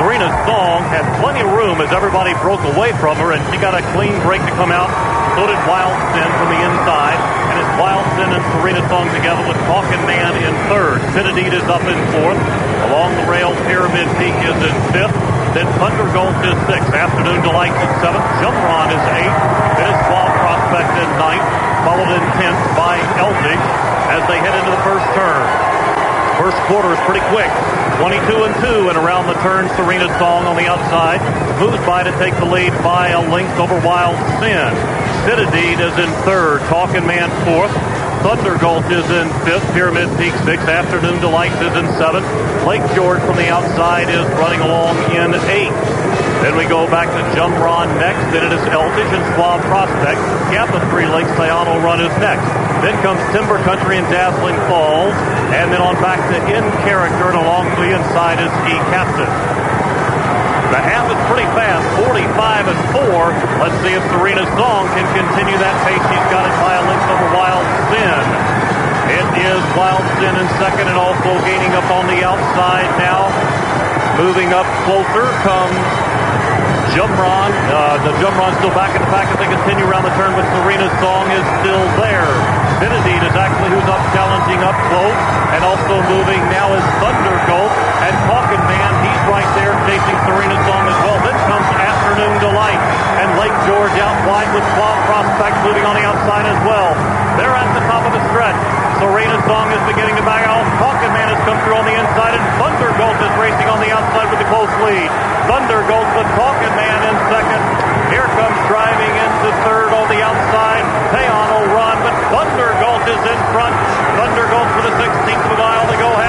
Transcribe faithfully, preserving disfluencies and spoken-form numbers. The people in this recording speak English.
Serena Song had plenty of room as everybody broke away from her, and she got a clean break to come out. So did Wild Sin from the inside. And it's Wild Sin and Serena Song together with Talkin' Man in third. Citadine is up in fourth. Along the rail, Pyramid Peak is in fifth. Then Thunder Gulch is sixth. Afternoon Delight is seventh. Jumbron is eighth. Then it's Wild Prospect in ninth. Followed in tenth by Eldridge as they head into the first turn. First quarter is pretty quick. twenty-two and two, and around the turn, Serena Song on the outside moves by to take the lead by a length over Wild Sin. Citadine is in third. Talkin' Man fourth. Thunder Gulch is in fifth. Pyramid Peak sixth. Afternoon Delight is in seventh. Lake George from the outside is running along in eighth. Then we go back to Jumbron next. Then it is Eldridge and Suave Prospect. Kappa Three Lakes Sayano Run is next. Then comes Timber Country and Dazzling Falls. And then on back to In Character, and along the inside is Ski Captain. The half is pretty fast, forty-five and four. Let's see if Serena Song can continue that pace. She's got it by a length over Wild Sin. It is Wild Sin in second, and also gaining up on the outside now. Moving up closer comes Jumbron. Uh, the Jumbron still back in the pack as they continue around the turn, but Serena Song is still there. Citadine is actually who's up challenging up close, and also moving now is Thunder Gulch and Talkin' Man. He's right there chasing Serena Song as well. Then comes Afternoon Delight and Lake George out wide with Suave Prospect moving on the outside as well. They're at the top of the stretch. Serena Song is beginning to back out. Talkin' Man has come through on the inside, and Thunder Gulch is racing on the outside with a close lead. Thunder Gulch with Talkin' Man in second. Here comes driving into third on the outside. Teon will run, but Thunder Gulch is in front. Thunder Gulch for the sixteenth of a mile to go.